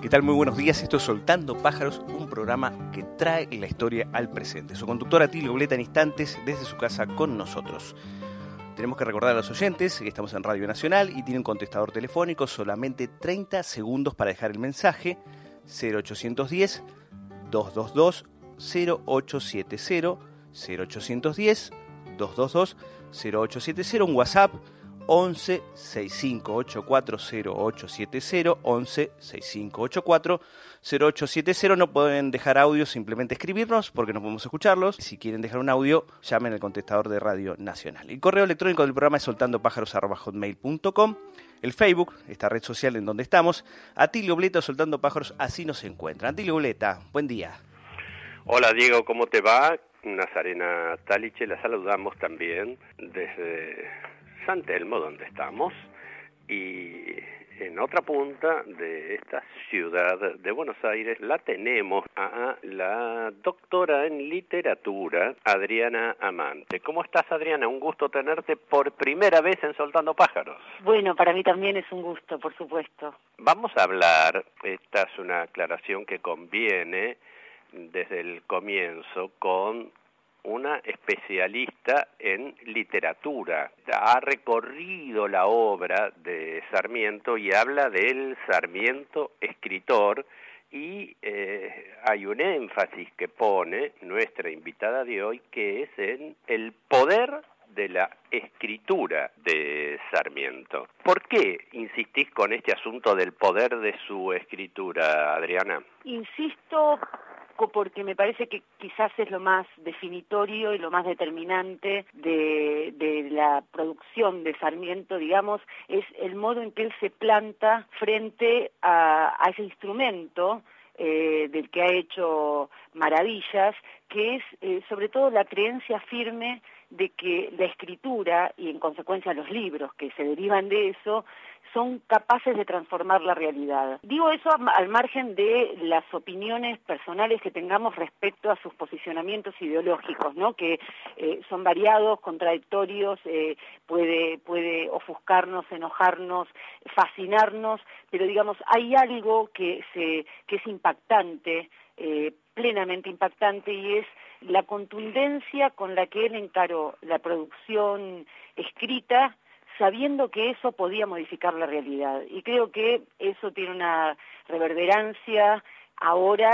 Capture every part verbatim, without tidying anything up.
¿Qué tal? Muy buenos días, esto es Soltando Pájaros, un programa que trae la historia al presente. Su conductor Atilio Bleta en instantes desde su casa con nosotros. Tenemos que recordar a los oyentes que estamos en Radio Nacional y tiene un contestador telefónico, solamente treinta segundos para dejar el mensaje, cero ochocientos diez, doscientos veintidós, cero ochocientos setenta, cero ochocientos diez, doscientos veintidós, cero ochocientos setenta, un WhatsApp once, sesenta y cinco ochenta y cuatro, cero ocho siete cero, once, sesenta y cinco ochenta y cuatro, cero ocho siete cero. No pueden dejar audio, simplemente escribirnos porque no podemos escucharlos. Si quieren dejar un audio, llamen al contestador de Radio Nacional. El correo electrónico del programa es soltandopájaros arroba hotmail punto com. El Facebook, esta red social en donde estamos, Atilio Bleta, Soltando Pájaros, así nos encuentran. Atilio Bleta, buen día. Hola Diego, ¿cómo te va? Nazarena Taliche, la saludamos también desde San Telmo, donde estamos, y en otra punta de esta ciudad de Buenos Aires la tenemos a la doctora en literatura, Adriana Amante. ¿Cómo estás, Adriana? Un gusto tenerte por primera vez en Soltando Pájaros. Bueno, para mí también es un gusto, por supuesto. Vamos a hablar, esta es una aclaración que conviene desde el comienzo, con una especialista en literatura. Ha recorrido la obra de Sarmiento y habla del Sarmiento escritor, y eh, hay un énfasis que pone nuestra invitada de hoy, que es en el poder de la escritura de Sarmiento. ¿Por qué insistís con este asunto del poder de su escritura, Adriana? Insisto porque me parece que quizás es lo más definitorio y lo más determinante de, de la producción de Sarmiento, digamos, es el modo en que él se planta frente a, a ese instrumento eh, del que ha hecho maravillas, que es eh, sobre todo la creencia firme de que la escritura, y en consecuencia los libros que se derivan de eso, son capaces de transformar la realidad. Digo eso al margen de las opiniones personales que tengamos respecto a sus posicionamientos ideológicos, ¿no? Que eh, son variados, contradictorios, eh, puede, puede ofuscarnos, enojarnos, fascinarnos, pero digamos, hay algo que, se, que es impactante, eh, plenamente impactante, y es la contundencia con la que él encaró la producción escrita, sabiendo que eso podía modificar la realidad. Y creo que eso tiene una reverberancia ahora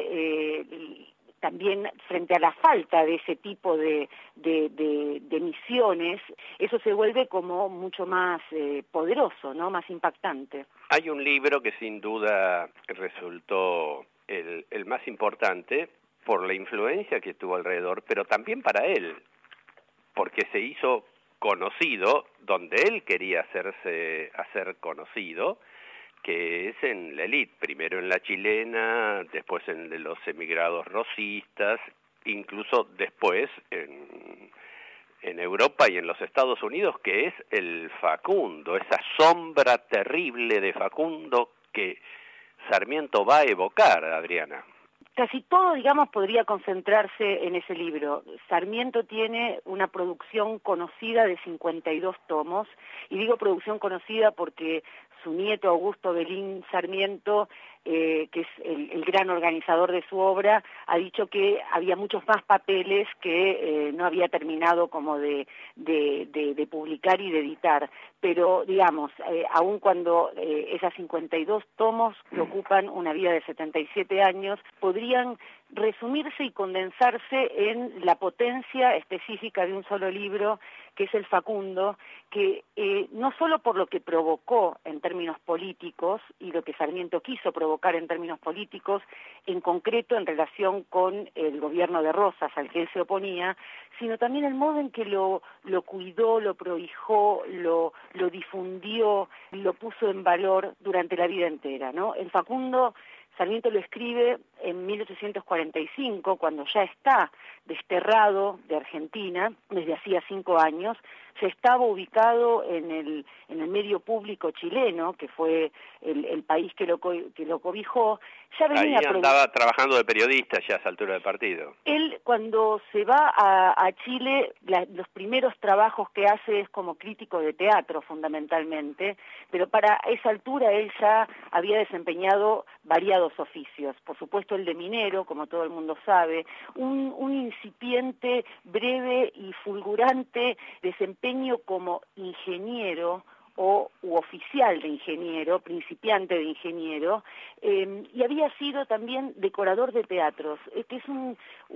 que eh, también frente a la falta de ese tipo de, de, de, de misiones, eso se vuelve como mucho más eh, poderoso, ¿no? Más impactante. Hay un libro que sin duda resultó el, el más importante por la influencia que tuvo alrededor, pero también para él, porque se hizo conocido donde él quería hacerse hacer conocido, que es en la élite, primero en la chilena, después en los emigrados rosistas, incluso después en, en Europa y en los Estados Unidos, que es el Facundo, esa sombra terrible de Facundo que Sarmiento va a evocar, Adriana. Casi todo, digamos, podría concentrarse en ese libro. Sarmiento tiene una producción conocida de cincuenta y dos tomos, y digo producción conocida porque su nieto Augusto Belín Sarmiento, eh, que es el, el gran organizador de su obra, ha dicho que había muchos más papeles que eh, no había terminado como de, de, de, de publicar y de editar. Pero, digamos, eh, aun cuando eh, esas cincuenta y dos tomos, que ocupan una vida de setenta y siete años, podrían resumirse y condensarse en la potencia específica de un solo libro, que es el Facundo, que eh, no solo por lo que provocó en términos políticos y lo que Sarmiento quiso provocar en términos políticos, en concreto en relación con el gobierno de Rosas al que él se oponía, sino también el modo en que lo, lo cuidó, lo prohijó, lo, lo difundió, lo puso en valor durante la vida entera, ¿no? El Facundo, Sarmiento lo escribe en mil ochocientos cuarenta y cinco, cuando ya está desterrado de Argentina, desde hacía cinco años, se estaba ubicado en el, en el medio público chileno, que fue el, el país que lo, co que lo cobijó. Ya venía Ahí andaba trabajando de periodista ya a esa altura del partido. Él, cuando se va a, a Chile, la, los primeros trabajos que hace es como crítico de teatro, fundamentalmente, pero para esa altura él ya había desempeñado variados oficios. Por supuesto el de minero, como todo el mundo sabe, un, un incipiente, breve y fulgurante desempeño como ingeniero o u oficial de ingeniero, principiante de ingeniero, eh, y había sido también decorador de teatros, que es un,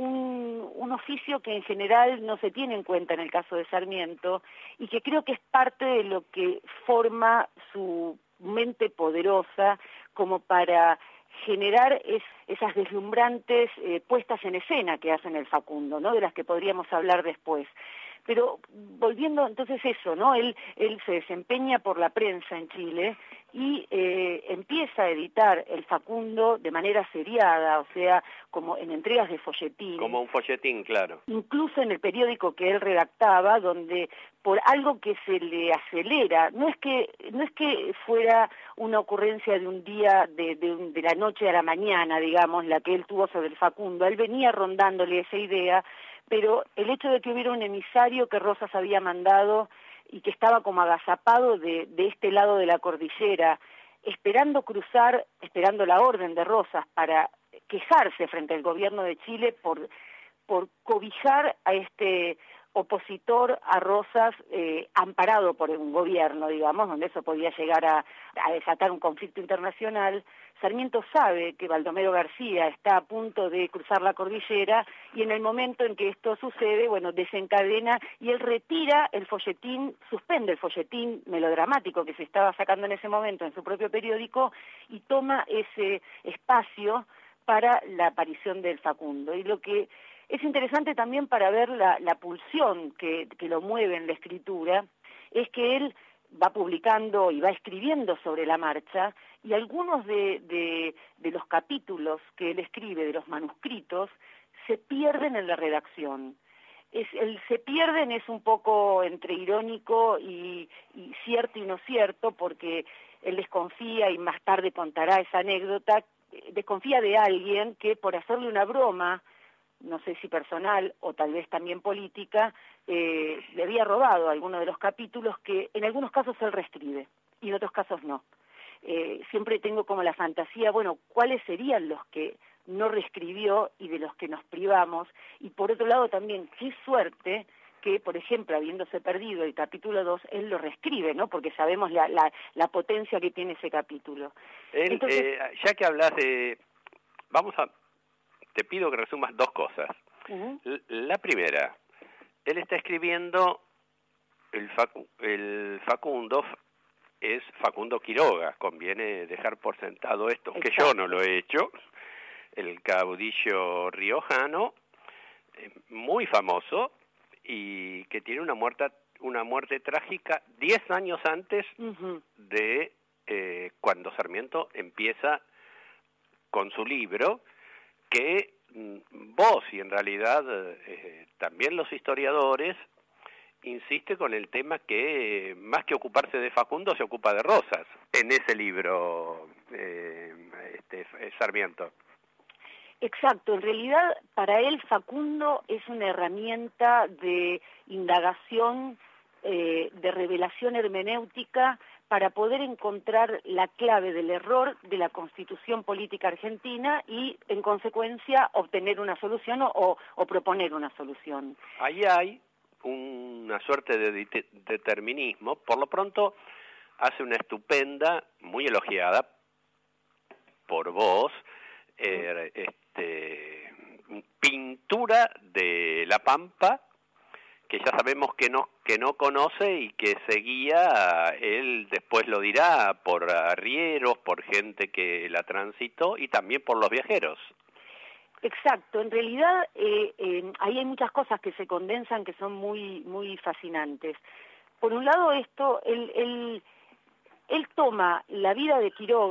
un, un oficio que en general no se tiene en cuenta en el caso de Sarmiento, y que creo que es parte de lo que forma su mente poderosa como para generar es, esas deslumbrantes eh, puestas en escena que hacen el Facundo, ¿no?, de las que podríamos hablar después. Pero volviendo entonces eso, ¿no? Él, él se desempeña por la prensa en Chile y eh, empieza a editar el Facundo de manera seriada, o sea, como en entregas de folletín. Como un folletín, claro. Incluso en el periódico que él redactaba, donde por algo que se le acelera, no es que no es que fuera una ocurrencia de un día, de, de, un, de la noche a la mañana, digamos, la que él tuvo sobre el Facundo, él venía rondándole esa idea, pero el hecho de que hubiera un emisario que Rosas había mandado y que estaba como agazapado de, de este lado de la cordillera, esperando cruzar, esperando la orden de Rosas para quejarse frente al gobierno de Chile por, por cobijar a este opositor a Rosas, eh, amparado por un gobierno, digamos, donde eso podía llegar a, a desatar un conflicto internacional. Sarmiento sabe que Baldomero García está a punto de cruzar la cordillera y en el momento en que esto sucede, bueno, desencadena y él retira el folletín, suspende el folletín melodramático que se estaba sacando en ese momento en su propio periódico y toma ese espacio para la aparición del Facundo. Y lo que es interesante también para ver la, la pulsión que, que lo mueve en la escritura es que él va publicando y va escribiendo sobre la marcha y algunos de, de, de los capítulos que él escribe, de los manuscritos, se pierden en la redacción. Es, el se pierden es un poco entre irónico y, y cierto y no cierto, porque él desconfía, y más tarde contará esa anécdota, desconfía de alguien que por hacerle una broma, no sé si personal o tal vez también política, eh, le había robado alguno de los capítulos que en algunos casos él reescribe y en otros casos no. Eh, siempre tengo como la fantasía, bueno, ¿cuáles serían los que no reescribió y de los que nos privamos? Y por otro lado también, qué suerte que, por ejemplo, habiéndose perdido el capítulo dos, él lo reescribe, ¿no? Porque sabemos la, la, la potencia que tiene ese capítulo. Él, Entonces, eh, ya que hablas de... Vamos a... Te pido que resumas dos cosas. Uh-huh. La primera, él está escribiendo el, Facu, el Facundo, es Facundo Quiroga, conviene dejar por sentado esto, Exacto. que yo no lo he hecho, el caudillo riojano, muy famoso, y que tiene una muerte, una muerte trágica diez años antes uh-huh. de eh, cuando Sarmiento empieza con su libro, que vos y en realidad eh, también los historiadores insiste con el tema que eh, más que ocuparse de Facundo se ocupa de Rosas en ese libro, eh, este, Sarmiento. Exacto, en realidad para él Facundo es una herramienta de indagación, eh, de revelación hermenéutica para poder encontrar la clave del error de la Constitución política argentina y, en consecuencia, obtener una solución o, o proponer una solución. Ahí hay una suerte de de determinismo. Por lo pronto, hace una estupenda, muy elogiada por vos, eh, este, pintura de La Pampa, que ya sabemos que no que no conoce y que seguía, él después lo dirá, por arrieros, por gente que la transitó y también por los viajeros. Exacto, en realidad eh, eh, ahí hay muchas cosas que se condensan que son muy muy fascinantes. Por un lado esto, él, él, él toma la vida de Quiroga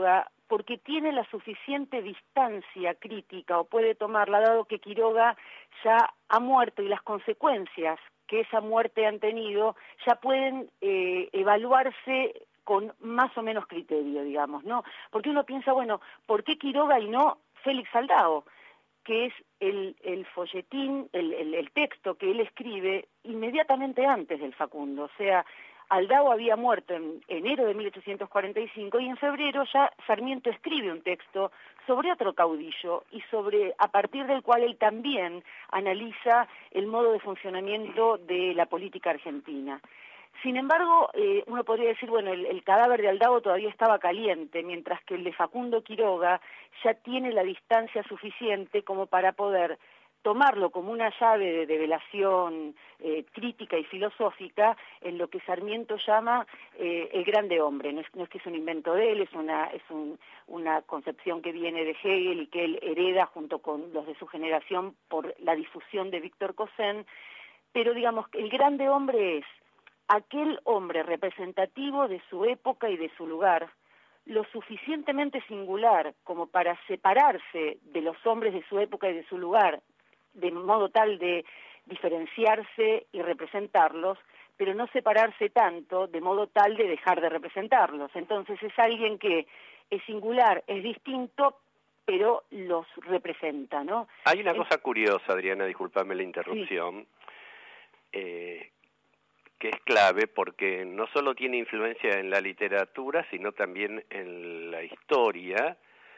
porque tiene la suficiente distancia crítica o puede tomarla, dado que Quiroga ya ha muerto y las consecuencias que esa muerte han tenido ya pueden eh, evaluarse con más o menos criterio, digamos, ¿no? Porque uno piensa, bueno, ¿por qué Quiroga y no Félix Aldao? Que es el, el folletín, el, el, el texto que él escribe inmediatamente antes del Facundo. O sea, Aldao había muerto en enero de mil ochocientos cuarenta y cinco y en febrero ya Sarmiento escribe un texto sobre otro caudillo y sobre a partir del cual él también analiza el modo de funcionamiento de la política argentina. Sin embargo, eh, uno podría decir, bueno, el, el cadáver de Aldao todavía estaba caliente, mientras que el de Facundo Quiroga ya tiene la distancia suficiente como para poder tomarlo como una llave de develación eh, crítica y filosófica en lo que Sarmiento llama eh, el grande hombre. No es, no es que es un invento de él, es una, es un, una concepción que viene de Hegel y que él hereda junto con los de su generación por la difusión de Víctor Cousin, pero digamos que el grande hombre es aquel hombre representativo de su época y de su lugar, lo suficientemente singular como para separarse de los hombres de su época y de su lugar, de modo tal de diferenciarse y representarlos, pero no separarse tanto de modo tal de dejar de representarlos. Entonces es alguien que es singular, es distinto, pero los representa, ¿no? Hay una cosa curiosa, Adriana, discúlpame la interrupción, sí. eh, que es clave porque no solo tiene influencia en la literatura, sino también en la historia,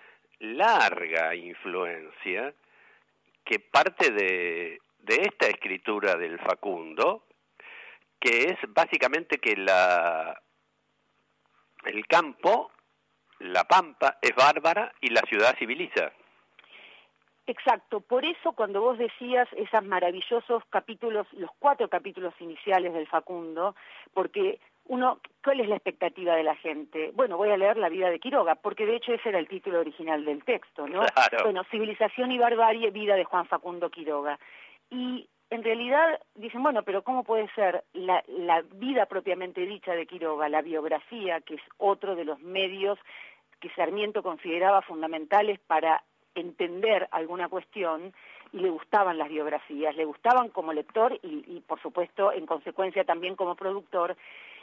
larga influencia, que parte de, de esta escritura del Facundo, que es básicamente que la el campo, la pampa, es bárbara y la ciudad civiliza. Exacto, por eso cuando vos decías esos maravillosos capítulos, los cuatro capítulos iniciales del Facundo, porque uno, ¿cuál es la expectativa de la gente? Bueno, voy a leer la vida de Quiroga, porque de hecho ese era el título original del texto, ¿no? Claro. Bueno, Civilización y Barbarie, vida de Juan Facundo Quiroga. Y en realidad dicen, bueno, pero ¿cómo puede ser la, la vida propiamente dicha de Quiroga, la biografía, que es otro de los medios que Sarmiento consideraba fundamentales para entender alguna cuestión, y le gustaban las biografías, le gustaban como lector y, y por supuesto en consecuencia también como productor,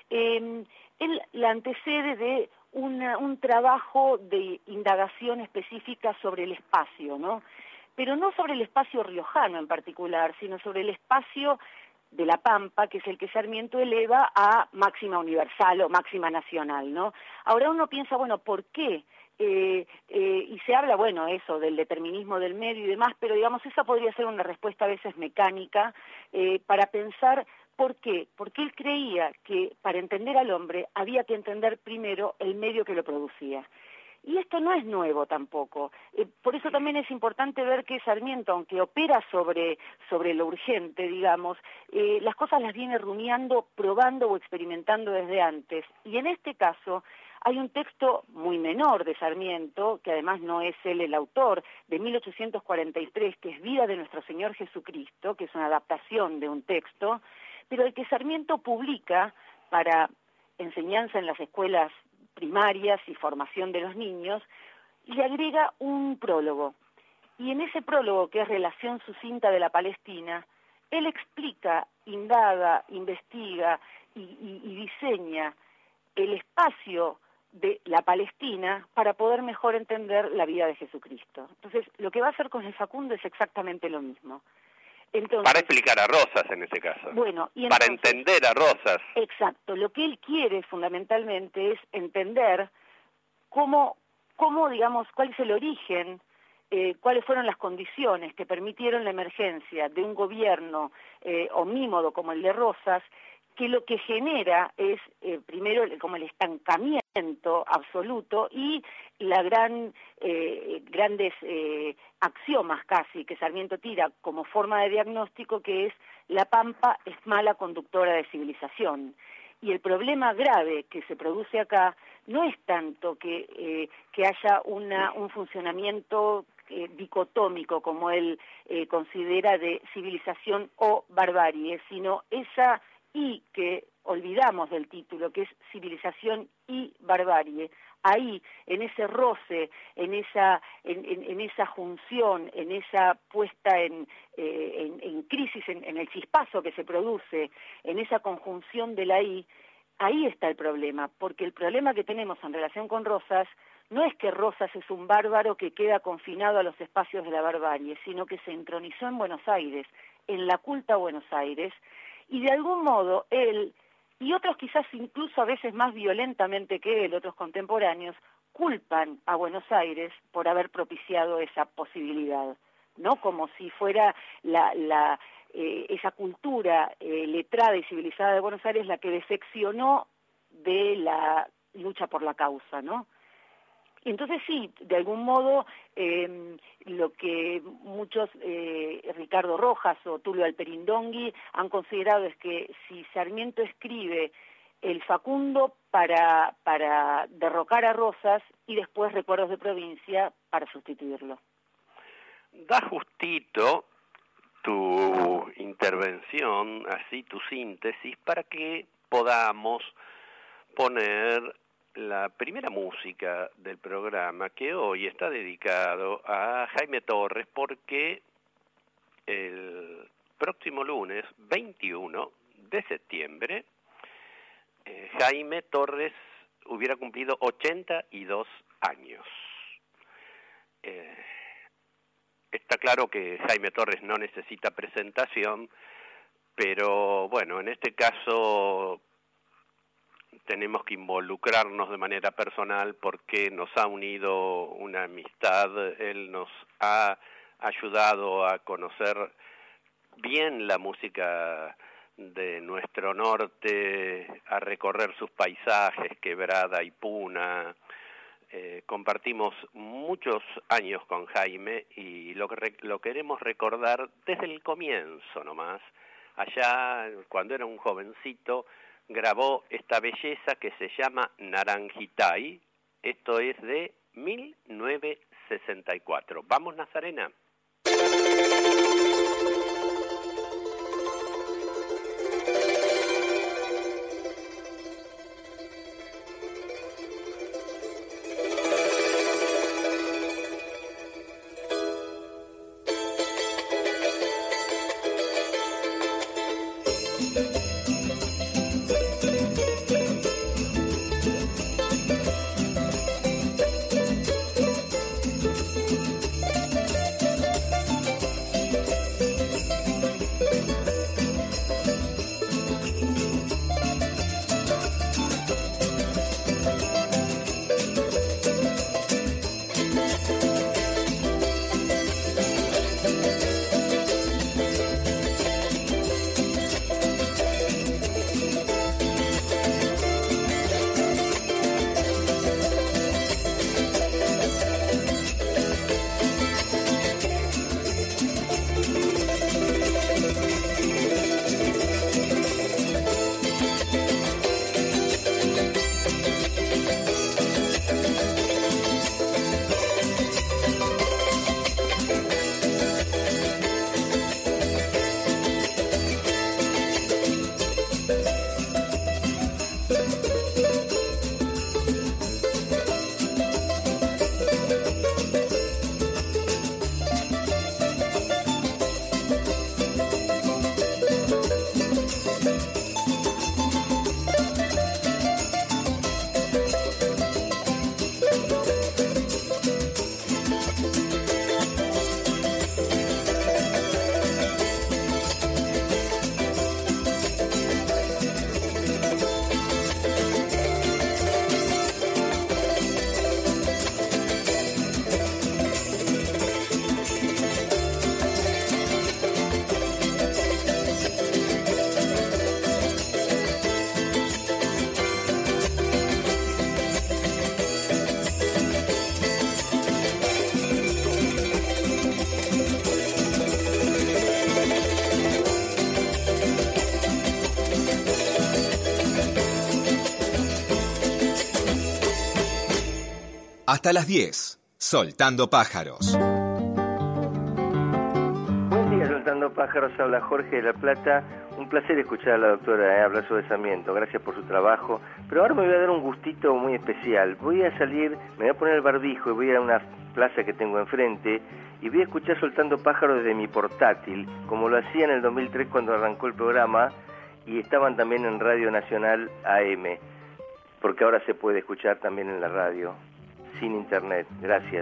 eh, él la antecede de una, un trabajo de indagación específica sobre el espacio, ¿no? Pero no sobre el espacio riojano en particular, sino sobre el espacio de la Pampa, que es el que Sarmiento eleva a máxima universal o máxima nacional, ¿no? Ahora uno piensa, bueno, ¿por qué? Eh, eh, y se habla, bueno, eso, del determinismo del medio y demás, pero digamos, esa podría ser una respuesta a veces mecánica eh, para pensar por qué. Porque él creía que para entender al hombre había que entender primero el medio que lo producía. Y esto no es nuevo tampoco. Eh, por eso también es importante ver que Sarmiento, aunque opera sobre, sobre lo urgente, digamos, eh, las cosas las viene rumiando, probando o experimentando desde antes. Y en este caso hay un texto muy menor de Sarmiento, que además no es él el autor, de mil ochocientos cuarenta y tres, que es Vida de Nuestro Señor Jesucristo, que es una adaptación de un texto, pero el que Sarmiento publica para enseñanza en las escuelas primarias y formación de los niños, le agrega un prólogo. Y en ese prólogo, que es Relación sucinta de la Palestina, él explica, indaga, investiga y, y, y diseña el espacio de la Palestina para poder mejor entender la vida de Jesucristo. Entonces, lo que va a hacer con el Facundo es exactamente lo mismo. Entonces, para explicar a Rosas en este caso. Bueno, y entonces, para entender a Rosas. Exacto. Lo que él quiere fundamentalmente es entender cómo, cómo digamos, cuál es el origen, eh, cuáles fueron las condiciones que permitieron la emergencia de un gobierno eh, omnímodo como el de Rosas, que lo que genera es, eh, primero, como el estancamiento absoluto y la gran, eh, grandes eh, axiomas casi que Sarmiento tira como forma de diagnóstico, que es la Pampa es mala conductora de civilización. Y el problema grave que se produce acá no es tanto que, eh, que haya una, un funcionamiento eh, dicotómico, como él eh, considera, de civilización o barbarie, sino esa y que olvidamos del título, que es Civilización y Barbarie. Ahí, en ese roce, en esa, en, en, en esa junción, en esa puesta en, eh, en, en crisis, en, en el chispazo que se produce, en esa conjunción de la I, ahí está el problema, porque el problema que tenemos en relación con Rosas no es que Rosas es un bárbaro que queda confinado a los espacios de la barbarie, sino que se entronizó en Buenos Aires, en la culta Buenos Aires, y de algún modo él, y otros quizás incluso a veces más violentamente que él, otros contemporáneos, culpan a Buenos Aires por haber propiciado esa posibilidad, ¿no? Como si fuera la, la eh, esa cultura eh, letrada y civilizada de Buenos Aires la que defeccionó de la lucha por la causa, ¿no? Entonces sí, de algún modo, eh, lo que muchos, eh, Ricardo Rojas o Tulio Alperindongui, han considerado es que si Sarmiento escribe el Facundo para, para derrocar a Rosas y después Recuerdos de Provincia para sustituirlo. Da justito tu intervención, así tu síntesis, para que podamos poner la primera música del programa, que hoy está dedicado a Jaime Torres, porque el próximo lunes veintiuno de septiembre eh, Jaime Torres hubiera cumplido ochenta y dos años. Eh, está claro que Jaime Torres no necesita presentación, pero bueno, en este caso tenemos que involucrarnos de manera personal porque nos ha unido una amistad, él nos ha ayudado a conocer bien la música de nuestro norte, a recorrer sus paisajes, Quebrada y Puna. Eh, compartimos muchos años con Jaime y lo, que, lo queremos recordar desde el comienzo nomás. Allá, cuando era un jovencito, grabó esta belleza que se llama Naranjitay. Esto es de mil novecientos sesenta y cuatro. ¿Vamos, Nazarena? Hasta las diez, Soltando Pájaros. Buen día, Soltando Soltando Pájaros, habla Jorge de La Plata. Un placer escuchar a la doctora eh, hablar sobre Sarmiento, gracias por su trabajo. Pero ahora me voy a dar un gustito muy especial. Voy a salir, me voy a poner el barbijo y voy a ir a una plaza que tengo enfrente y voy a escuchar Soltando Pájaros desde mi portátil, como lo hacía en el dos mil tres cuando arrancó el programa y estaban también en Radio Nacional A M, porque ahora se puede escuchar también en la radio, sin internet. Gracias.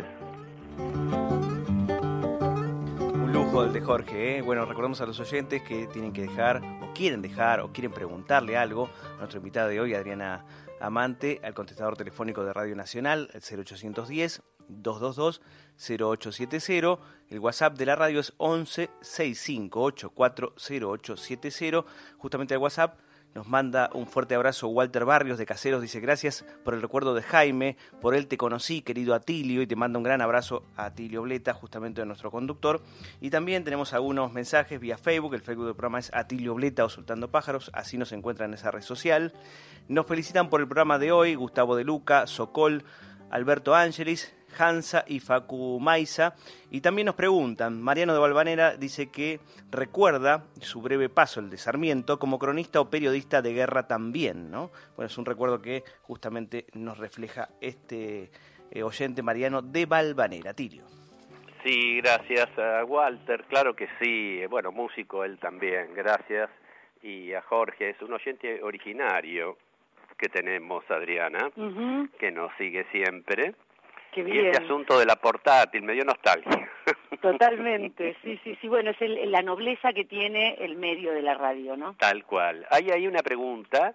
Un lujo el de Jorge, ¿eh? Bueno, recordamos a los oyentes que tienen que dejar, o quieren dejar, o quieren preguntarle algo a nuestra invitada de hoy, Adriana Amante, al contestador telefónico de Radio Nacional, el cero ochocientos diez, doscientos veintidós, cero ocho setenta. El WhatsApp de la radio es once sesenta y cinco ochenta y cuatro cero ocho setenta. Justamente al WhatsApp nos manda un fuerte abrazo Walter Barrios de Caseros, dice gracias por el recuerdo de Jaime, por él te conocí, querido Atilio, y te manda un gran abrazo a Atilio Bleta, justamente de nuestro conductor. Y también tenemos algunos mensajes vía Facebook, el Facebook del programa es Atilio Bleta o Soltando Pájaros, así nos encuentran en esa red social. Nos felicitan por el programa de hoy Gustavo de Luca, Socol, Alberto Ángelis, Hansa y Facu Maiza, y también nos preguntan, Mariano de Valvanera dice que recuerda su breve paso, el de Sarmiento, como cronista o periodista de guerra también, ¿no? Bueno, es un recuerdo que justamente nos refleja este eh, oyente Mariano de Valvanera. Tilio. Sí, gracias a Walter, claro que sí, bueno, músico él también, gracias, y a Jorge, es un oyente originario que tenemos, Adriana, uh-huh. que nos sigue siempre. Qué bien. Y este asunto de la portátil me dio nostalgia. Totalmente, sí, sí, sí. Bueno, es el, la nobleza que tiene el medio de la radio, ¿no? Tal cual. Hay ahí una pregunta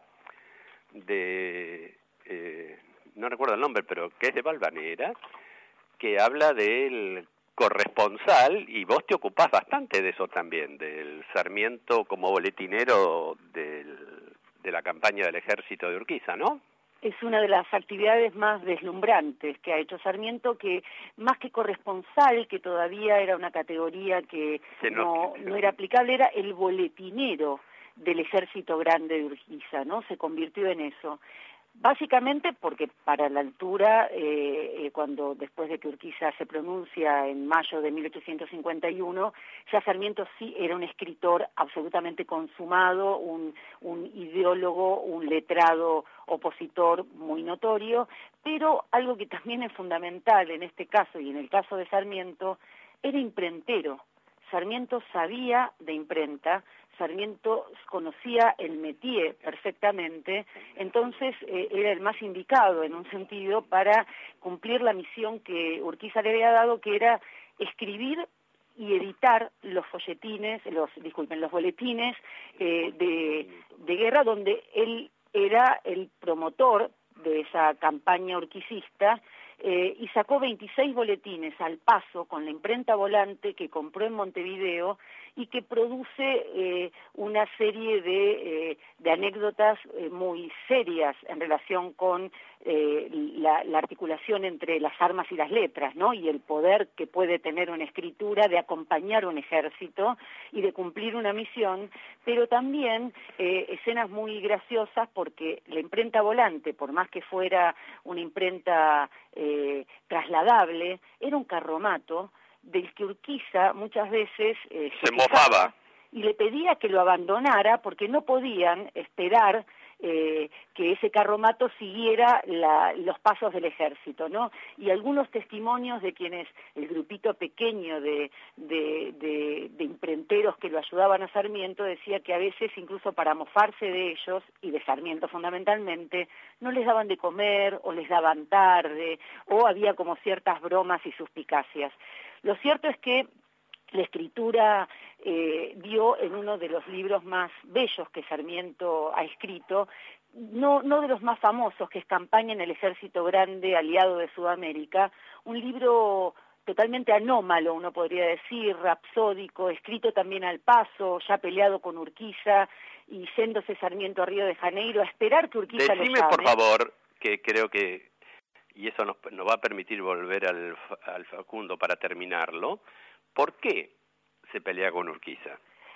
de, eh, no recuerdo el nombre, pero que es de Valvanera, que habla del corresponsal, y vos te ocupás bastante de eso también, del Sarmiento como boletinero del, de la campaña del ejército de Urquiza, ¿no? Es una de las actividades más deslumbrantes que ha hecho Sarmiento, que más que corresponsal, que todavía era una categoría que no, no era aplicable, era el boletinero del Ejército Grande de Urquiza, ¿no? Se convirtió en eso. Básicamente porque para la altura, eh, eh, cuando después de que Urquiza se pronuncia en mayo de mil ochocientos cincuenta y uno, ya Sarmiento sí era un escritor absolutamente consumado, un, un ideólogo, un letrado opositor muy notorio, pero algo que también es fundamental en este caso y en el caso de Sarmiento, era imprentero. Sarmiento sabía de imprenta, Sarmiento conocía el métier perfectamente, entonces eh, era el más indicado en un sentido para cumplir la misión que Urquiza le había dado, que era escribir y editar los folletines, los disculpen, los boletines eh, de, de guerra, donde él era el promotor de esa campaña urquicista. Eh, y sacó veintiséis boletines al paso con la imprenta volante que compró en Montevideo y que produce eh, una serie de, eh, de anécdotas eh, muy serias en relación con eh, la, la articulación entre las armas y las letras, ¿no? Y el poder que puede tener una escritura de acompañar un ejército y de cumplir una misión, pero también eh, escenas muy graciosas porque la imprenta volante, por más que fuera una imprenta eh, trasladable, era un carromato del que Urquiza muchas veces eh, se, se mofaba y le pedía que lo abandonara porque no podían esperar eh, que ese carromato siguiera la, los pasos del ejército, ¿no? Y algunos testimonios de quienes, el grupito pequeño de, de, de, de imprenteros que lo ayudaban a Sarmiento, decía que a veces incluso para mofarse de ellos, y de Sarmiento fundamentalmente, no les daban de comer o les daban tarde, o había como ciertas bromas y suspicacias. Lo cierto es que la escritura eh, dio en uno de los libros más bellos que Sarmiento ha escrito, no, no de los más famosos, que es Campaña en el Ejército Grande Aliado de Sudamérica, un libro totalmente anómalo, uno podría decir, rapsódico, escrito también al paso, ya peleado con Urquiza y yéndose Sarmiento a Río de Janeiro a esperar que Urquiza Decime, lo llame. por favor, que creo que, y eso nos, nos va a permitir volver al, al Facundo para terminarlo, ¿por qué se pelea con Urquiza?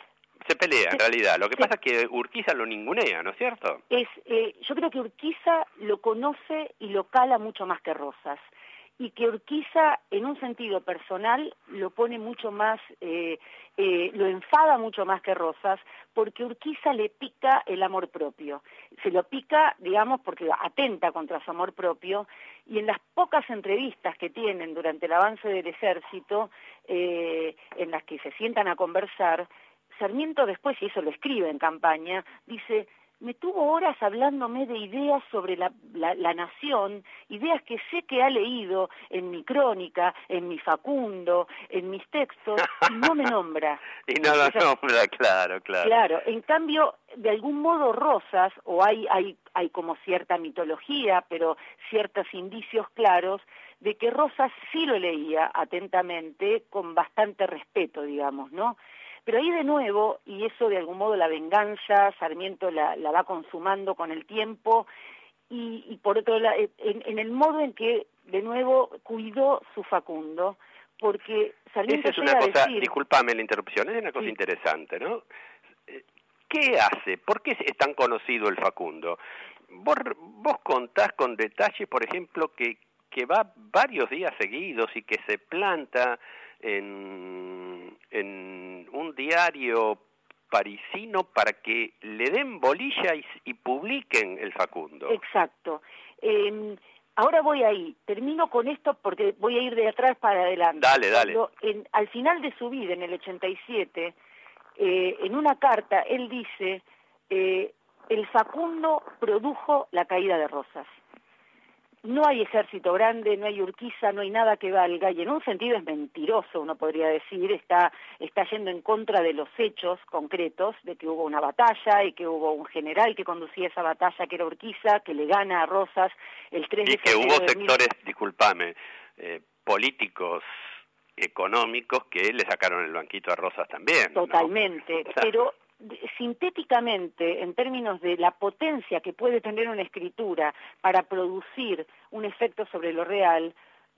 Se pelea, en realidad. Lo que sí. pasa es que Urquiza lo ningunea, ¿no es cierto? Es, eh, yo creo que Urquiza lo conoce y lo cala mucho más que Rosas. y que Urquiza, en un sentido personal, lo pone mucho más, eh, eh, lo enfada mucho más que Rosas, porque Urquiza le pica el amor propio. Se lo pica, digamos, porque atenta contra su amor propio, y en las pocas entrevistas que tienen durante el avance del ejército, eh, en las que se sientan a conversar, Sarmiento después, y eso lo escribe en campaña, dice: me tuvo horas hablándome de ideas sobre la, la, la nación, ideas que sé que ha leído en mi crónica, en mi Facundo, en mis textos, y no me nombra. Y no lo o sea, nombra, claro, claro. Claro, en cambio, de algún modo Rosas, o hay, hay, hay como cierta mitología, pero ciertos indicios claros, de que Rosas sí lo leía atentamente, con bastante respeto, digamos, ¿no? Pero ahí de nuevo, y eso de algún modo la venganza, Sarmiento la, la va consumando con el tiempo, y, y por otro lado, en, en el modo en que de nuevo cuidó su Facundo, porque Sarmiento Esa es una llega cosa, a decir... discúlpame la interrupción, es una cosa sí. interesante, ¿no? ¿Qué hace? ¿Por qué es tan conocido el Facundo? Vos, vos contás con detalle, por ejemplo, que, que va varios días seguidos y que se planta en, en un diario parisino para que le den bolilla y, y publiquen el Facundo. Exacto. Eh, ahora voy ahí, termino con esto porque voy a ir de atrás para adelante. Dale, dale. Cuando, en, al final de su vida, en el ochenta y siete, eh, en una carta, él dice, eh, el Facundo produjo la caída de Rosas. No hay ejército grande, no hay Urquiza, no hay nada que valga, y en un sentido es mentiroso, uno podría decir, está, está yendo en contra de los hechos concretos, de que hubo una batalla y que hubo un general que conducía esa batalla, que era Urquiza, que le gana a Rosas el tres de febrero. Y que hubo sectores, mil... discúlpame, eh, políticos, económicos, que le sacaron el banquito a Rosas también. Totalmente, ¿no? Pero sintéticamente, en términos de la potencia que puede tener una escritura para producir un efecto sobre lo real,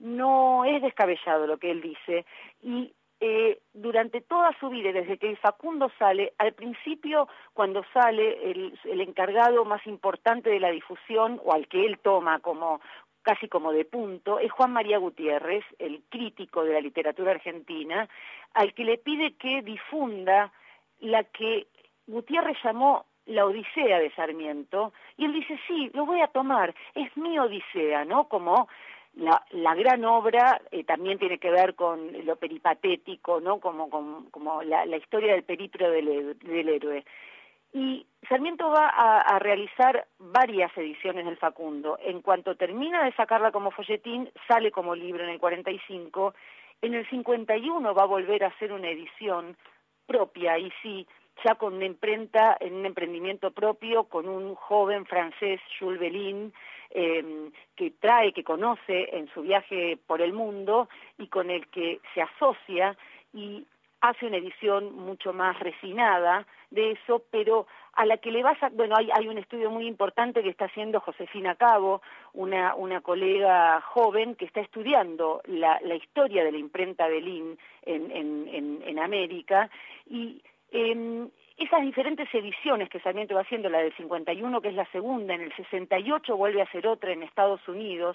no es descabellado lo que él dice, y eh, durante toda su vida, desde que el Facundo sale, al principio, cuando sale el, el encargado más importante de la difusión, o al que él toma como casi como de punto, es Juan María Gutiérrez, el crítico de la literatura argentina, al que le pide que difunda la que Gutiérrez llamó la Odisea de Sarmiento, y él dice, sí, lo voy a tomar, es mi Odisea, ¿no? Como la, la gran obra eh, también tiene que ver con lo peripatético, ¿no? Como, como, como la, la historia del periplo del, del héroe. Y Sarmiento va a, a realizar varias ediciones del Facundo. En cuanto termina de sacarla como folletín, sale como libro en el cuarenta y cinco, en el cincuenta y uno va a volver a hacer una edición propia, y sí, ya con una imprenta, en un emprendimiento propio, con un joven francés, Jules Bellin, eh, que trae, que conoce en su viaje por el mundo, y con el que se asocia, y hace una edición mucho más refinada de eso, pero a la que le vas a... Bueno, hay, hay un estudio muy importante que está haciendo Josefina Cabo, una, una colega joven que está estudiando la, la historia de la imprenta Bellin en, en, en, en América, y eh, esas diferentes ediciones que Sarmiento va haciendo, la del cincuenta y uno, que es la segunda, en el sesenta y ocho vuelve a hacer otra en Estados Unidos,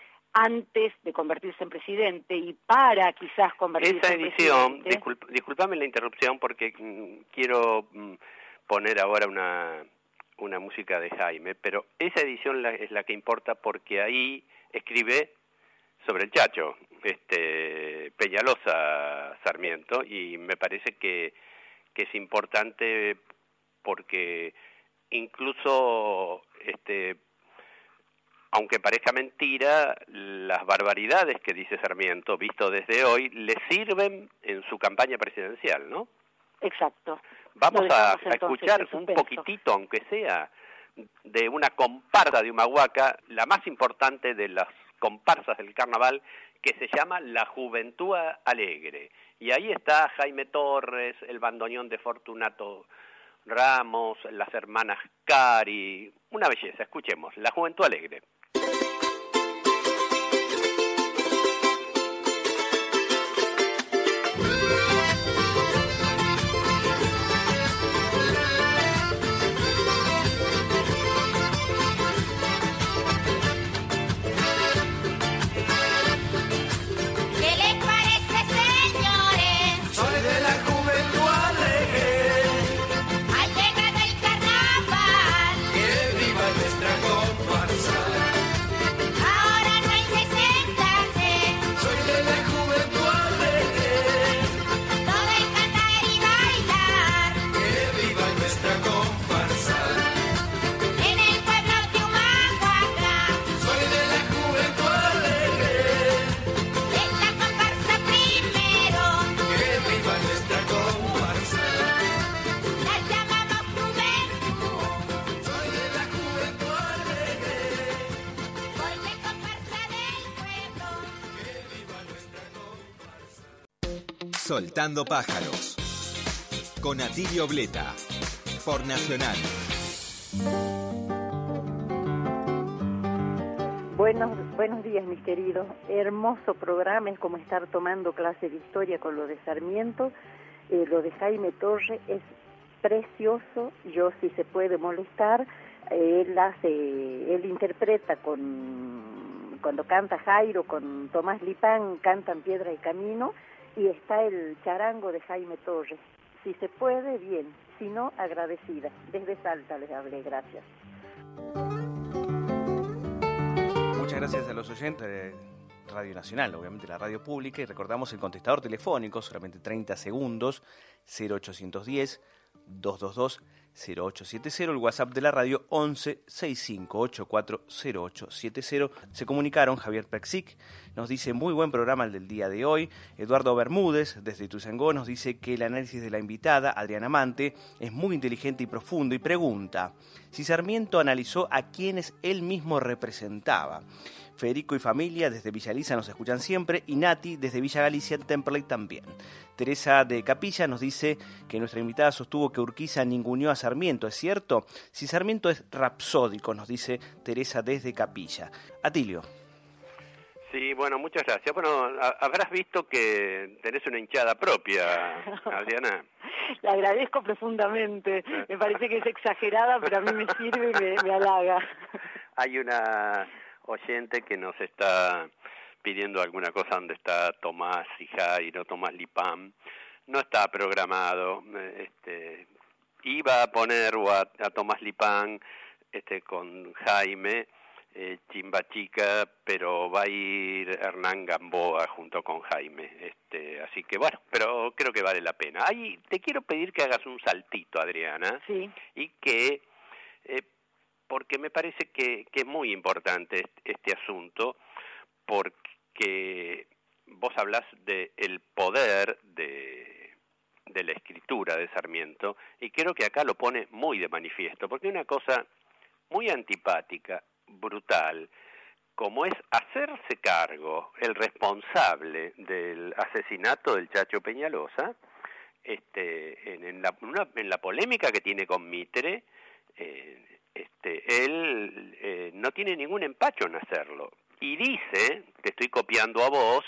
antes de convertirse en presidente y para quizás convertirse Esa en edición, presidente. disculp, disculpame la interrupción porque mm, quiero mm, poner ahora una, una música de Jaime, pero esa edición la, es la que importa porque ahí escribe sobre el Chacho, este Peñalosa Sarmiento, y me parece que, que es importante porque incluso este aunque parezca mentira, las barbaridades que dice Sarmiento, visto desde hoy, le sirven en su campaña presidencial, ¿no? Exacto. Vamos a, a escuchar un poquitito, aunque sea, de una comparsa de Humahuaca, la más importante de las comparsas del carnaval, que se llama La Juventud Alegre. Y ahí está Jaime Torres, el bandoneón de Fortunato Ramos, las hermanas Cari, una belleza. Escuchemos, La Juventud Alegre. Soltando Pájaros, con Atilio Bleta, por Nacional. Buenos, buenos días, mis queridos. Hermoso programa, es como estar tomando clase de historia con lo de Sarmiento. Eh, lo de Jaime Torres es precioso. Yo, si se puede molestar, eh, él hace, él interpreta con, cuando canta Jairo con Tomás Lipán, cantan Piedra y Camino, y está el charango de Jaime Torres. Si se puede, bien. Si no, agradecida. Desde Salta les hablé. Gracias. Muchas gracias a los oyentes de Radio Nacional, obviamente la radio pública, y recordamos el contestador telefónico, solamente treinta segundos, cero ochocientos diez, doscientos veintidós, cero ocho siete cero, el WhatsApp de la radio once sesenta y cinco ochenta y cuatro cero ocho setenta. Se comunicaron. Javier Pexic nos dice: muy buen programa el del día de hoy. Eduardo Bermúdez desde Ituzaingó nos dice que el análisis de la invitada, Adriana Amante, es muy inteligente y profundo, y pregunta si Sarmiento analizó a quienes él mismo representaba. Federico y familia desde Villa Lisa nos escuchan siempre, y Nati desde Villa Galicia en Temperley también. Teresa de Capilla nos dice que nuestra invitada sostuvo que Urquiza ninguneó a Sarmiento. ¿Es cierto? Si Sarmiento es rapsódico, nos dice Teresa desde Capilla. Atilio. Sí, bueno, muchas gracias. Bueno, habrás visto que tenés una hinchada propia, Adriana. La agradezco profundamente. Me parece que es exagerada, pero a mí me sirve y me, me halaga. Hay una oyente que nos está pidiendo alguna cosa donde está Tomás y Jairo, Tomás Lipán. No está programado. Este, iba a poner a, a Tomás Lipán este, con Jaime, eh, Chimba Chica, pero va a ir Hernán Gamboa junto con Jaime. Este, así que bueno, pero creo que vale la pena. Ahí te quiero pedir que hagas un saltito, Adriana, sí, y que... Eh, porque me parece que, que es muy importante este asunto, porque vos hablás del poder de, de la escritura de Sarmiento, y creo que acá lo pone muy de manifiesto, porque una cosa muy antipática, brutal, como es hacerse cargo el responsable del asesinato del Chacho Peñalosa, este, en, en, la, una, en la polémica que tiene con Mitre, eh, Este, él eh, no tiene ningún empacho en hacerlo, y dice, te estoy copiando a vos,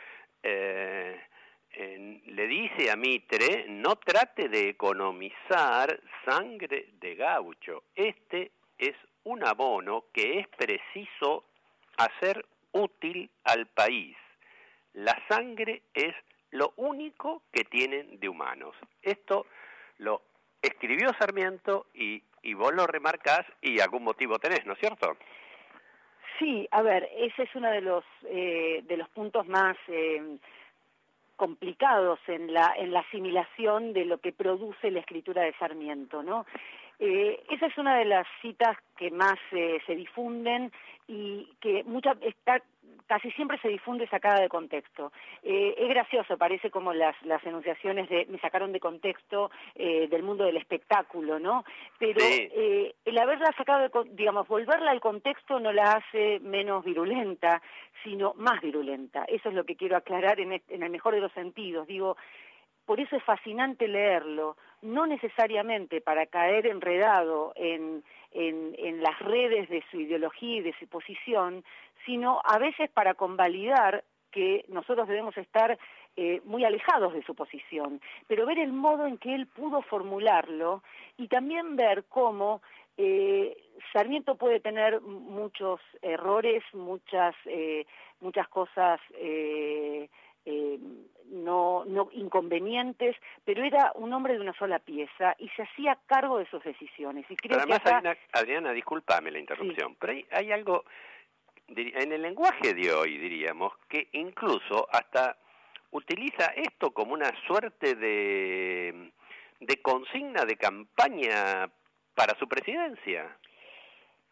eh, en, le dice a Mitre: no trate de economizar sangre de gaucho, este es un abono que es preciso hacer útil al país, la sangre es lo único que tienen de humanos. Esto lo escribió Sarmiento y y vos lo remarcás y algún motivo tenés, ¿no es cierto? Sí, a ver, ese es uno de los eh, de los puntos más eh, complicados en la en la asimilación de lo que produce la escritura de Sarmiento, ¿no? Eh, esa es una de las citas que más eh, se difunden y que mucha, está, casi siempre se difunde sacada de contexto. Eh, es gracioso, parece como las, las enunciaciones de me sacaron de contexto eh, del mundo del espectáculo, ¿no? Pero sí. eh, el haberla sacado, de, digamos, volverla al contexto no la hace menos virulenta, sino más virulenta. Eso es lo que quiero aclarar en, este, en el mejor de los sentidos. Digo, por eso es fascinante leerlo, no necesariamente para caer enredado en, en, en las redes de su ideología y de su posición, sino a veces para convalidar que nosotros debemos estar eh, muy alejados de su posición, pero ver el modo en que él pudo formularlo y también ver cómo eh, Sarmiento puede tener muchos errores, muchas, eh, muchas cosas... Eh, Eh, no, no inconvenientes, pero era un hombre de una sola pieza y se hacía cargo de sus decisiones. Y creo pero además, que acá... hay una, Adriana, discúlpame la interrupción, sí. pero hay, hay algo en el lenguaje de hoy, diríamos, que incluso hasta utiliza esto como una suerte de, de consigna de campaña para su presidencia.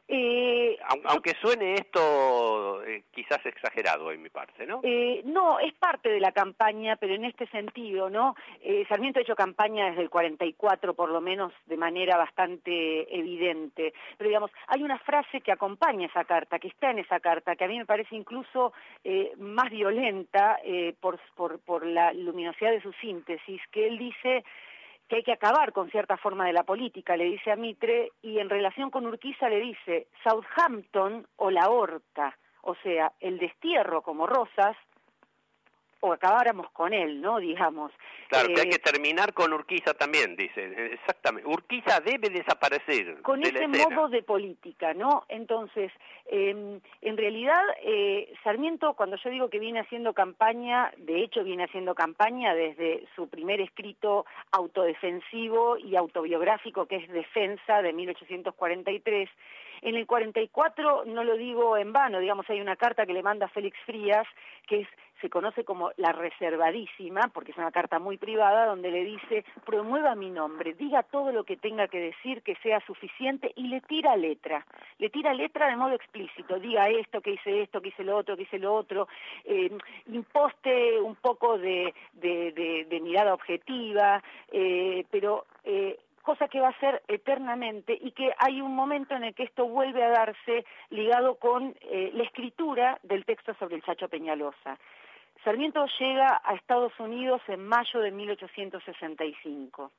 Eh, Aunque suene esto eh, quizás exagerado en mi parte, ¿no? Eh, no, es parte de la campaña, pero en este sentido, ¿no? Eh, Sarmiento ha hecho campaña desde el cuarenta y cuatro, por lo menos de manera bastante evidente. Pero digamos, hay una frase que acompaña esa carta, que está en esa carta, que a mí me parece incluso eh, más violenta eh, por, por, por la luminosidad de su síntesis, que él dice que hay que acabar con cierta forma de la política, le dice a Mitre, y en relación con Urquiza le dice Southampton o la horca, o sea, el destierro como Rosas, o acabáramos con él, ¿no? Digamos. Claro, eh, que hay que terminar con Urquiza también, dice, exactamente. Urquiza debe desaparecer con de la ese escena. modo de política, ¿no? Entonces, eh, en realidad, eh, Sarmiento, cuando yo digo que viene haciendo campaña, de hecho viene haciendo campaña desde su primer escrito autodefensivo y autobiográfico, que es Defensa, de mil ochocientos cuarenta y tres. En el cuarenta y cuatro, no lo digo en vano, digamos, hay una carta que le manda Félix Frías, que es, se conoce como la reservadísima, porque es una carta muy privada, donde le dice, promueva mi nombre, diga todo lo que tenga que decir, que sea suficiente, y le tira letra, le tira letra de modo explícito, diga esto, que hice esto, que hice lo otro, que hice lo otro, eh, imposte un poco de, de, de, de mirada objetiva, eh, pero... Eh, cosa que va a ser eternamente, y que hay un momento en el que esto vuelve a darse ligado con eh, la escritura del texto sobre el Chacho Peñalosa. Sarmiento llega a Estados Unidos en mayo de mil ochocientos sesenta y cinco.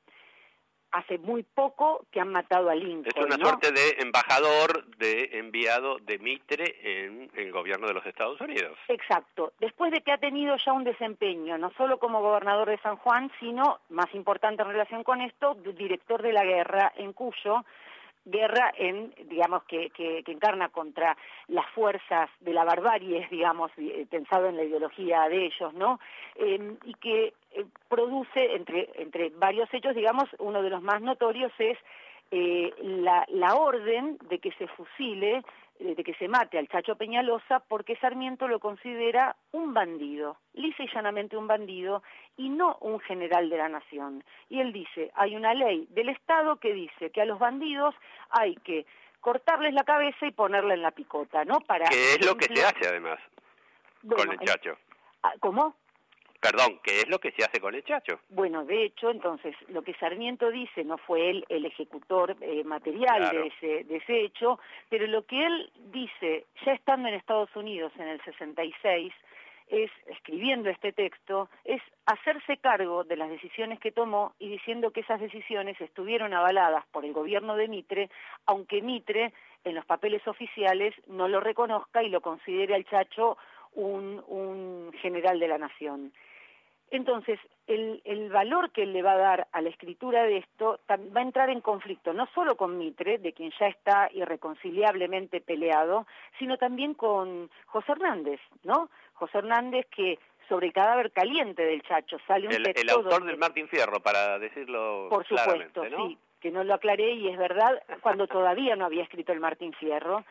Hace muy poco que han matado a Lincoln, es una ¿no? suerte de embajador, de enviado de Mitre en el gobierno de los Estados Unidos. Exacto. Después de que ha tenido ya un desempeño, no solo como gobernador de San Juan, sino, más importante en relación con esto, director de la guerra en Cuyo, guerra en, digamos, que, que, que encarna contra las fuerzas de la barbarie, digamos, pensado en la ideología de ellos, ¿no? Eh, y que eh, produce, entre, entre varios hechos, digamos, uno de los más notorios es eh, la, la orden de que se fusile, de que se mate al Chacho Peñalosa, porque Sarmiento lo considera un bandido, lisa y llanamente un bandido, y no un general de la nación. Y él dice, hay una ley del Estado que dice que a los bandidos hay que cortarles la cabeza y ponerla en la picota, ¿no? Para, que es lo que se hace, además, bueno, con el Chacho. ¿Cómo? Perdón, ¿qué es lo que se hace con el Chacho? Bueno, de hecho, entonces, lo que Sarmiento dice, no fue él el ejecutor eh, material Claro. de, ese, de ese hecho, pero lo que él dice, ya estando en Estados Unidos en el sesenta y seis, es, escribiendo este texto, es hacerse cargo de las decisiones que tomó y diciendo que esas decisiones estuvieron avaladas por el gobierno de Mitre, aunque Mitre, en los papeles oficiales, no lo reconozca y lo considere al Chacho un, un general de la nación. Entonces, el, el valor que él le va a dar a la escritura de esto va a entrar en conflicto no solo con Mitre, de quien ya está irreconciliablemente peleado, sino también con José Hernández, ¿no? José Hernández, que sobre el cadáver caliente del Chacho sale un El, texto... el autor donde, del Martín Fierro, para decirlo por supuesto, claramente, ¿no? sí, que no lo aclaré y es verdad, cuando todavía no había escrito el Martín Fierro.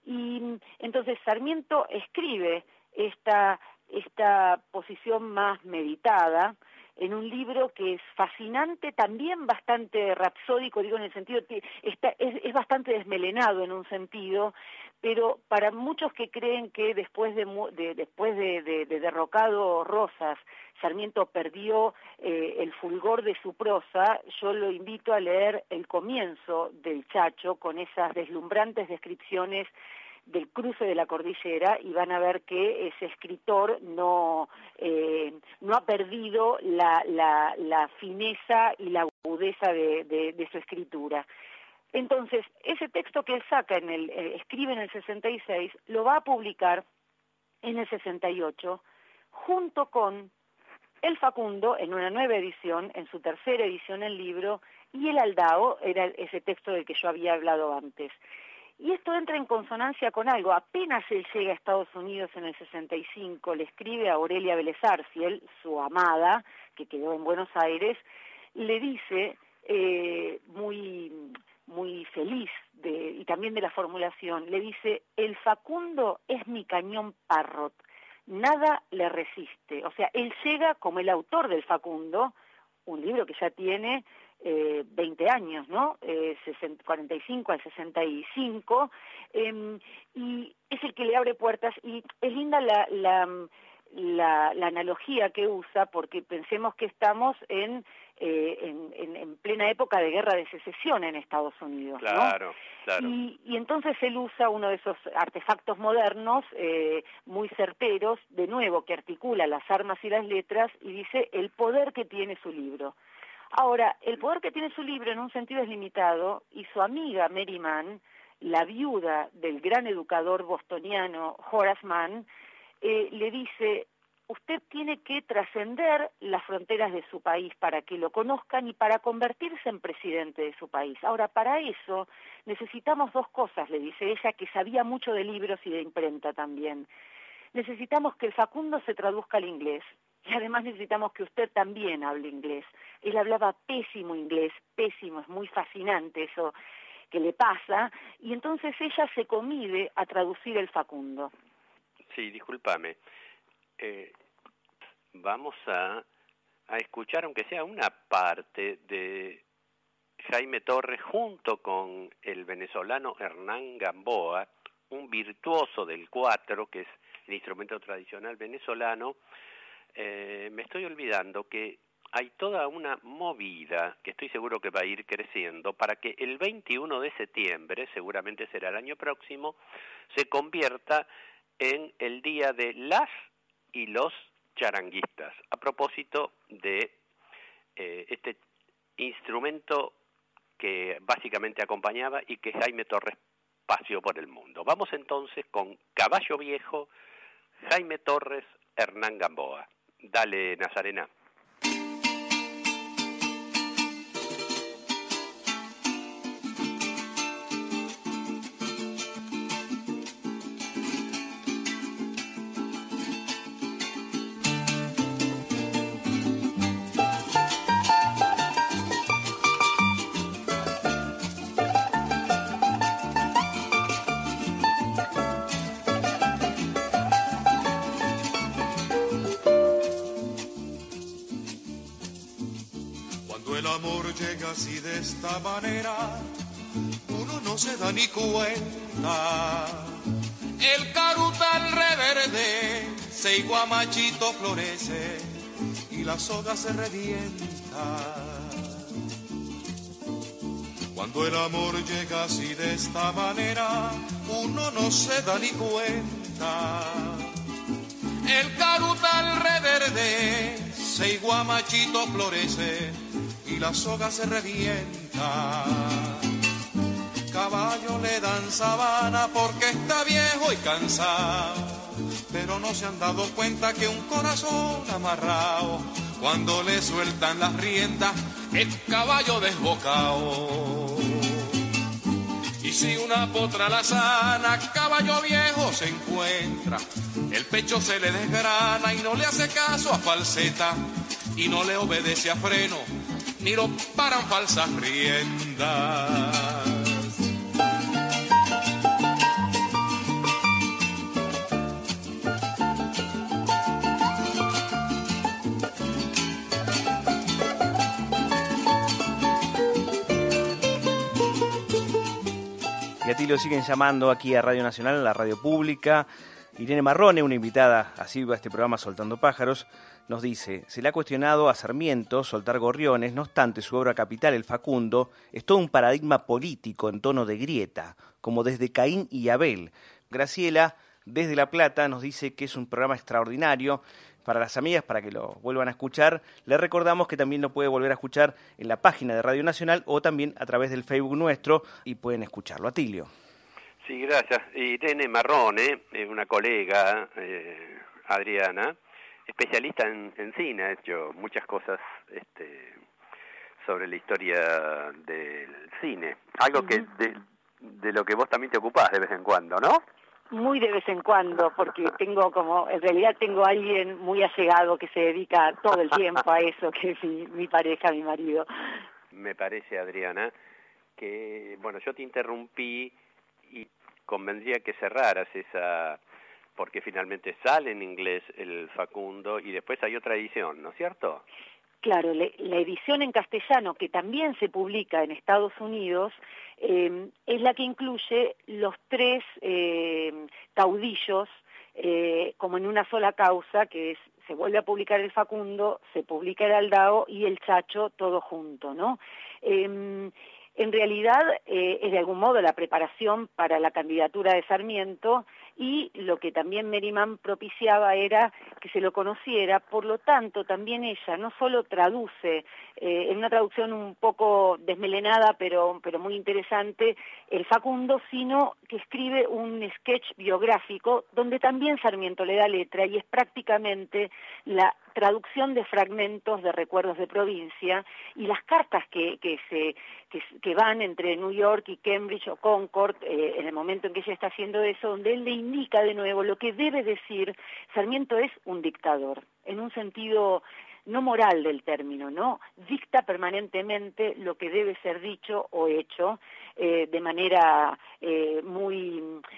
Y entonces Sarmiento escribe esta... esta posición más meditada, en un libro que es fascinante, también bastante rapsódico, digo en el sentido que está, es, es bastante desmelenado en un sentido, pero para muchos que creen que después de, de después de, de, de derrocado Rosas, Sarmiento perdió eh, el fulgor de su prosa, yo lo invito a leer el comienzo del Chacho con esas deslumbrantes descripciones del cruce de la cordillera, y van a ver que ese escritor no, eh, no ha perdido la, la, la fineza y la agudeza de, de, de su escritura. Entonces, ese texto que él saca, en el, eh, escribe en el sesenta y seis, lo va a publicar en el sesenta y ocho, junto con El Facundo, en una nueva edición, en su tercera edición el libro, y El Aldao, era ese texto del que yo había hablado antes. Y esto entra en consonancia con algo. Apenas él llega a Estados Unidos en el sesenta y cinco, le escribe a Aurelia Vélez Arfiel, su amada, que quedó en Buenos Aires, le dice, eh, muy, muy feliz, de, y también de la formulación, le dice, el Facundo es mi cañón Parrot, nada le resiste. O sea, él llega como el autor del Facundo, un libro que ya tiene eh, veinte años, ¿no? Eh, cuarenta y cinco al sesenta y cinco, eh, y es el que le abre puertas, y es linda la, la, la, la analogía que usa, porque pensemos que estamos en, eh, en, en, en plena época de guerra de secesión en Estados Unidos, claro, ¿no? Claro. Y, y entonces él usa uno de esos artefactos modernos, eh, muy certeros, de nuevo, que articula las armas y las letras, y dice el poder que tiene su libro. Ahora, el poder que tiene su libro en un sentido es limitado, y su amiga Mary Mann, la viuda del gran educador bostoniano Horace Mann, eh, le dice: usted tiene que trascender las fronteras de su país para que lo conozcan y para convertirse en presidente de su país. Ahora, para eso necesitamos dos cosas, le dice ella, que sabía mucho de libros y de imprenta también. Necesitamos que el Facundo se traduzca al inglés, y además necesitamos que usted también hable inglés. Él hablaba pésimo inglés, pésimo, es muy fascinante eso que le pasa, y entonces ella se comide a traducir el Facundo. Sí, discúlpame. Eh, vamos a, a escuchar, aunque sea una parte, de Jaime Torres junto con el venezolano Hernán Gamboa, un virtuoso del cuatro, que es el instrumento tradicional venezolano. Eh, me estoy olvidando que hay toda una movida que estoy seguro que va a ir creciendo para que el veintiuno de septiembre, seguramente será el año próximo, se convierta en el día de las y los charanguistas, a propósito de eh, este instrumento que básicamente acompañaba y que Jaime Torres paseó por el mundo. Vamos entonces con Caballo Viejo, Jaime Torres, Hernán Gamboa. Dale, Nazarena. Así de esta manera uno no se da ni cuenta. El carutal reverde, se iguamachito florece y la soga se revienta. Cuando el amor llega así de esta manera uno no se da ni cuenta. El carutal reverde, se iguamachito florece y la soga se revienta. Caballo le dan sabana porque está viejo y cansado, pero no se han dado cuenta que un corazón amarrado, cuando le sueltan las riendas, el caballo desbocado. Y si una potra la sana, caballo viejo se encuentra, el pecho se le desgrana y no le hace caso a falseta, y no le obedece a freno, ni lo paran falsas riendas. Y a ti lo siguen llamando aquí a Radio Nacional, a la radio pública. Irene Marrone, una invitada asidua a este programa Soltando Pájaros, nos dice: se le ha cuestionado a Sarmiento soltar gorriones, no obstante su obra capital, El Facundo, es todo un paradigma político en tono de grieta, como desde Caín y Abel. Graciela, desde La Plata, nos dice que es un programa extraordinario. Para las amigas, para que lo vuelvan a escuchar, les recordamos que también lo puede volver a escuchar en la página de Radio Nacional o también a través del Facebook nuestro, y pueden escucharlo. Atilio. Sí, gracias. Irene Marrone, eh, una colega, eh, Adriana, especialista en, en cine, ha hecho muchas cosas este, sobre la historia del cine. Algo uh-huh. que de, de lo que vos también te ocupás de vez en cuando, ¿no? Muy de vez en cuando, porque tengo como, en realidad tengo a alguien muy allegado que se dedica todo el tiempo a eso, que es mi, mi pareja, mi marido. Me parece, Adriana, que, bueno, yo te interrumpí y convendría que cerraras esa, porque finalmente sale en inglés el Facundo y después hay otra edición, ¿no es cierto? Claro, le, la edición en castellano, que también se publica en Estados Unidos, eh, es la que incluye los tres eh, caudillos eh, como en una sola causa, que es, se vuelve a publicar el Facundo, se publica el Aldao y el Chacho, todo junto, ¿no? Eh, en realidad eh, es de algún modo la preparación para la candidatura de Sarmiento, y lo que también Merriman propiciaba era que se lo conociera. Por lo tanto, también ella no solo traduce, eh, en una traducción un poco desmelenada, pero, pero muy interesante, el Facundo, sino que escribe un sketch biográfico donde también Sarmiento le da letra, y es prácticamente la traducción de fragmentos de recuerdos de provincia y las cartas que, que, se, que, que van entre New York y Cambridge o Concord, eh, en el momento en que ella está haciendo eso, donde él le indica de nuevo lo que debe decir. Sarmiento es un dictador, en un sentido no moral del término, ¿no? Dicta permanentemente lo que debe ser dicho o hecho, eh, de manera eh, muy,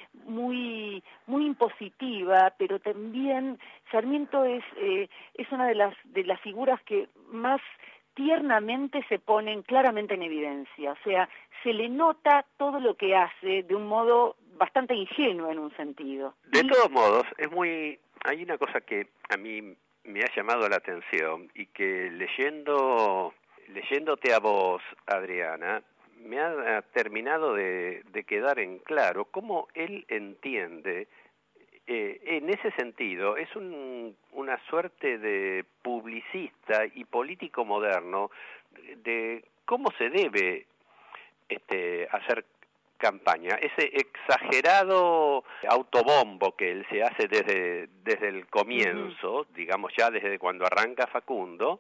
muy, muy impositiva, pero también Sarmiento es, eh, es una de las, de las figuras que más tiernamente se ponen claramente en evidencia. O sea, se le nota todo lo que hace de un modo bastante ingenuo en un sentido. De y... todos modos, es muy, hay una cosa que a mí me ha llamado la atención y que leyendo, leyéndote a vos, Adriana, me ha terminado de, de quedar en claro cómo él entiende, eh, en ese sentido, es un, una suerte de publicista y político moderno de cómo se debe este, hacer campaña, ese exagerado autobombo que él se hace desde, desde el comienzo, uh-huh. digamos ya desde cuando arranca Facundo,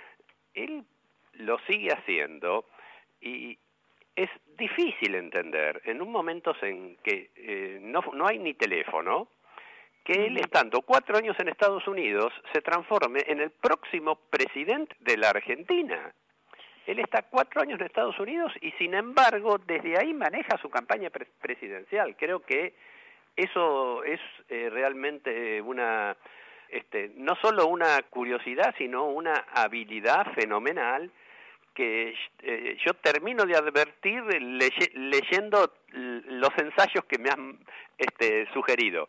él lo sigue haciendo y es difícil entender en un momento en que eh, no, no hay ni teléfono, que él estando cuatro años en Estados Unidos se transforme en el próximo presidente de la Argentina. Él está cuatro años en Estados Unidos y, sin embargo, desde ahí maneja su campaña pre- presidencial. Creo que eso es eh, realmente una, este, no solo una curiosidad, sino una habilidad fenomenal que eh, yo termino de advertir leye- leyendo los ensayos que me han este, sugerido,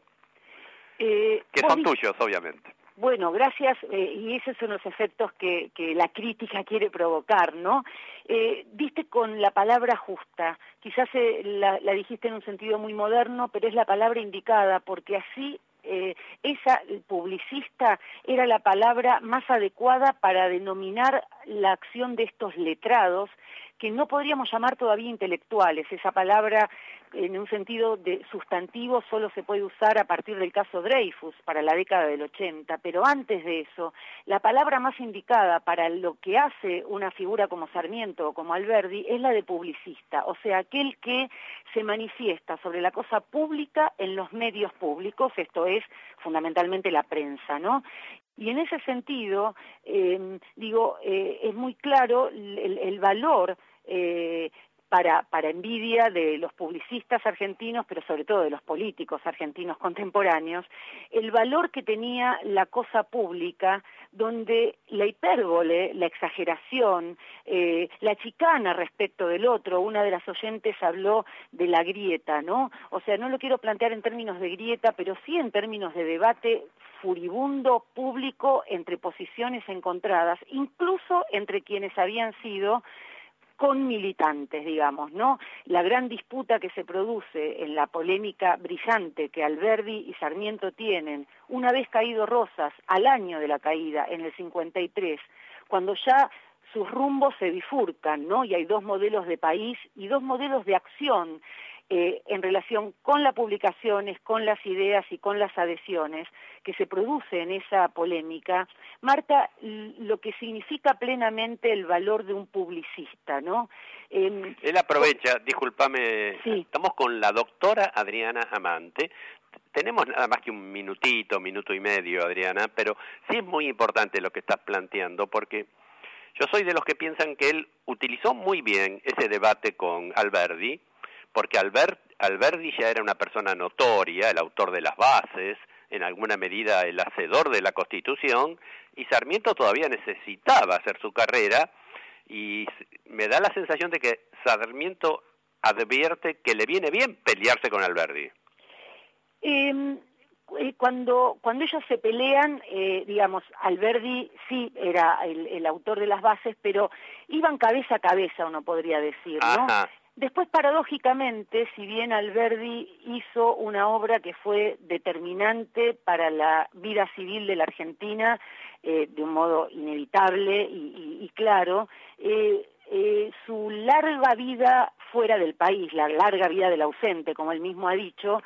eh, que son dices... tuyos, obviamente. Bueno, gracias, eh, y esos son los efectos que, que la crítica quiere provocar, ¿no? Eh, diste con la palabra justa, quizás eh, la, la dijiste en un sentido muy moderno, pero es la palabra indicada, porque así eh, esa publicista era la palabra más adecuada para denominar la acción de estos letrados, que no podríamos llamar todavía intelectuales. Esa palabra, en un sentido de sustantivo, solo se puede usar a partir del caso Dreyfus, para la década del ochenta, pero antes de eso, la palabra más indicada para lo que hace una figura como Sarmiento o como Alberdi es la de publicista, o sea, aquel que se manifiesta sobre la cosa pública en los medios públicos, esto es fundamentalmente la prensa, ¿no? Y en ese sentido, eh, digo, eh, es muy claro el, el valor eh, para, para envidia de los publicistas argentinos, pero sobre todo de los políticos argentinos contemporáneos, el valor que tenía la cosa pública, donde la hipérbole, la exageración, eh, la chicana respecto del otro, una de las oyentes habló de la grieta, ¿no? O sea, no lo quiero plantear en términos de grieta, pero sí en términos de debate furibundo público entre posiciones encontradas, incluso entre quienes habían sido con militantes, digamos, ¿no? La gran disputa que se produce en la polémica brillante que Alberdi y Sarmiento tienen, una vez caído Rosas, al año de la caída, en el cincuenta y tres, cuando ya sus rumbos se bifurcan, ¿no? Y hay dos modelos de país y dos modelos de acción eh, en relación con las publicaciones, con las ideas y con las adhesiones que se produce en esa polémica, marca lo que significa plenamente el valor de un publicista, ¿no? Eh, Él aprovecha, discúlpame, sí. Estamos con la doctora Adriana Amante. Tenemos nada más que un minutito, minuto y medio, Adriana, pero sí es muy importante lo que estás planteando, porque yo soy de los que piensan que él utilizó muy bien ese debate con Alberdi, porque Albert, Alberdi ya era una persona notoria, el autor de las bases, en alguna medida el hacedor de la Constitución, y Sarmiento todavía necesitaba hacer su carrera, y me da la sensación de que Sarmiento advierte que le viene bien pelearse con Alberdi. Eh, cuando, cuando ellos se pelean, eh, digamos, Alberdi sí era el, el autor de las bases, pero iban cabeza a cabeza, uno podría decir, ¿no? Ajá. Después, paradójicamente, si bien Alberdi hizo una obra que fue determinante para la vida civil de la Argentina, eh, de un modo inevitable y, y, y claro, eh, eh, su larga vida fuera del país, la larga vida del ausente, como él mismo ha dicho,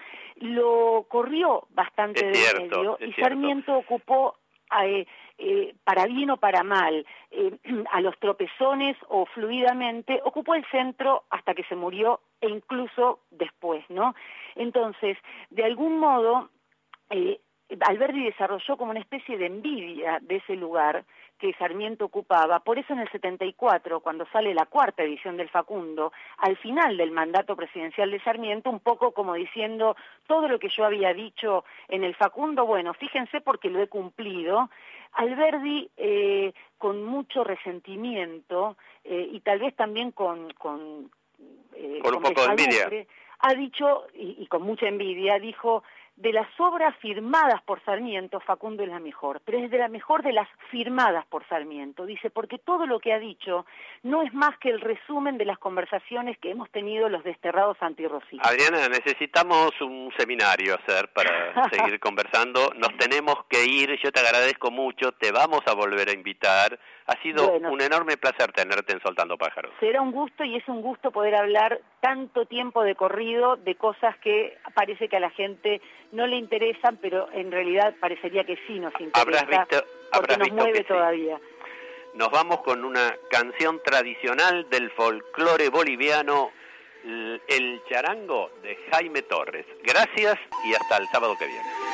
lo corrió bastante de medio, y Sarmiento ocupó, eh, eh, para bien o para mal, eh, a los tropezones o fluidamente, ocupó el centro hasta que se murió, e incluso después, ¿no? Entonces, de algún modo, eh, Alberdi desarrolló como una especie de envidia de ese lugar que Sarmiento ocupaba. Por eso en el setenta y cuatro, cuando sale la cuarta edición del Facundo, al final del mandato presidencial de Sarmiento, un poco como diciendo, todo lo que yo había dicho en el Facundo, bueno, fíjense porque lo he cumplido. Alberdi, eh, con mucho resentimiento, eh, y tal vez también con... con, eh, con un con poco de envidia, ha dicho, y, y con mucha envidia, dijo, de las obras firmadas por Sarmiento, Facundo es la mejor, pero es de la mejor de las firmadas por Sarmiento. Dice, porque todo lo que ha dicho no es más que el resumen de las conversaciones que hemos tenido los desterrados antirrocistas. Adriana, necesitamos un seminario hacer para seguir conversando. Nos tenemos que ir, yo te agradezco mucho, te vamos a volver a invitar. Ha sido bueno, un enorme placer tenerte en Soltando Pájaros. Será un gusto, y es un gusto poder hablar tanto tiempo de corrido de cosas que parece que a la gente no le interesan, pero en realidad parecería que sí nos interesa, habrás visto, porque habrás nos visto mueve que todavía. Sí. Nos vamos con una canción tradicional del folclore boliviano, El Charango, de Jaime Torres. Gracias y hasta el sábado que viene.